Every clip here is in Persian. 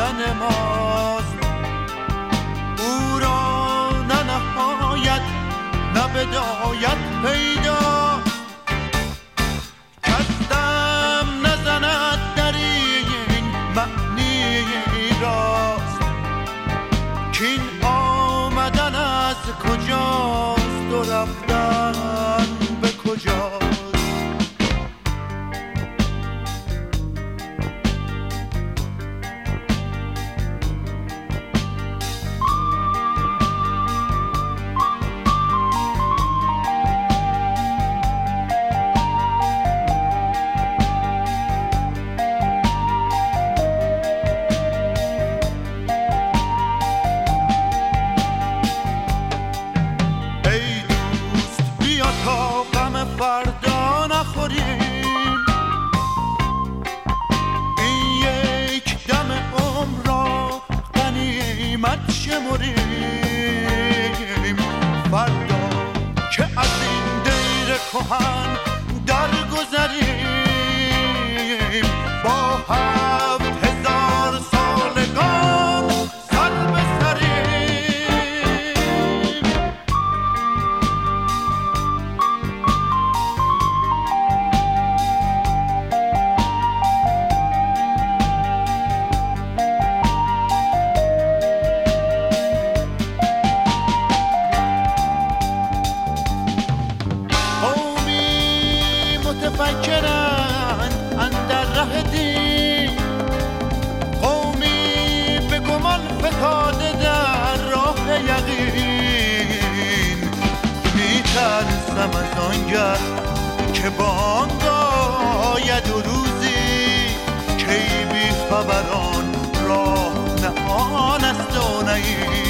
وطن ماست. او را نه نهایت نه بدایت پیدا، کسدم نزند در این معنی راست. کین آمدن از کجاست و رفتن به کجاست. فردا نخوریم این یک دم عمر را غنیمت شمریم. فردا که از این دیر کهن درگذریم با 7000 سالگان سر به سریم. متفکرند اندر ره دین، قومی به گمان فتاده در راه یقین. میترسم از آنگه که بانگ آید و روزی کی بی خبران راه نه آن است و نه این.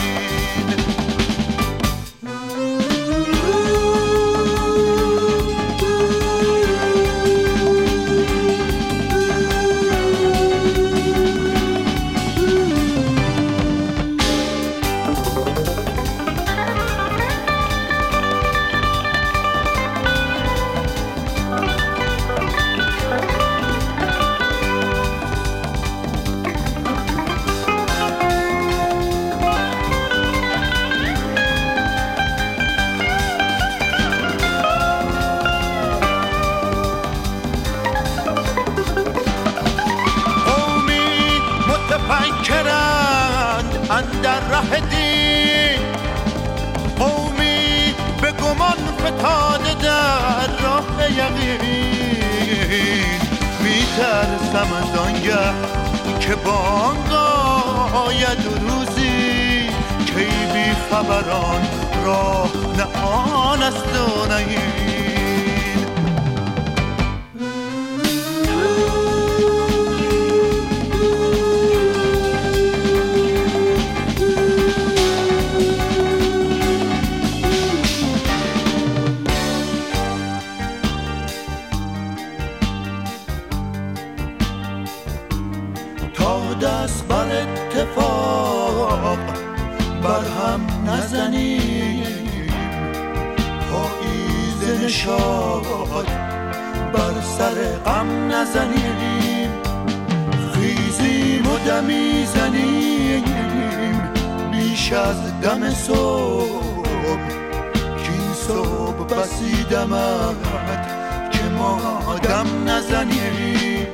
متفکرند اندر ره دین، قومی به گمان فتاده در راه یقین. میترسم از آنگه که بانگ آید و روزی کی بی خبران راه نه آن است و نه این. دست بر اتفاق بر هم نزنیم، پاییز نشاط بر سر غم نزنیم. خیزیم و دمی زنیم بیش از دم صبح، کین صبح بسی دمد که ما دم نزنیم.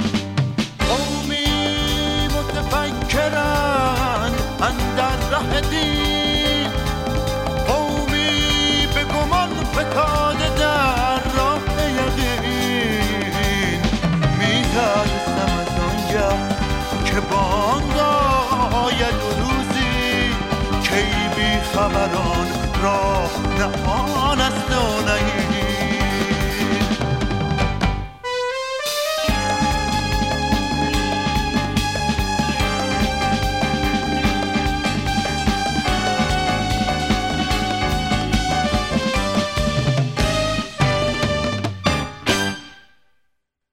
متفکرند اندر ره دین، قومی به گمان فتاده در راه یقین. میترسم از آنجا که بانگ آید و روزی کی بی خبران راه نه آن است و نه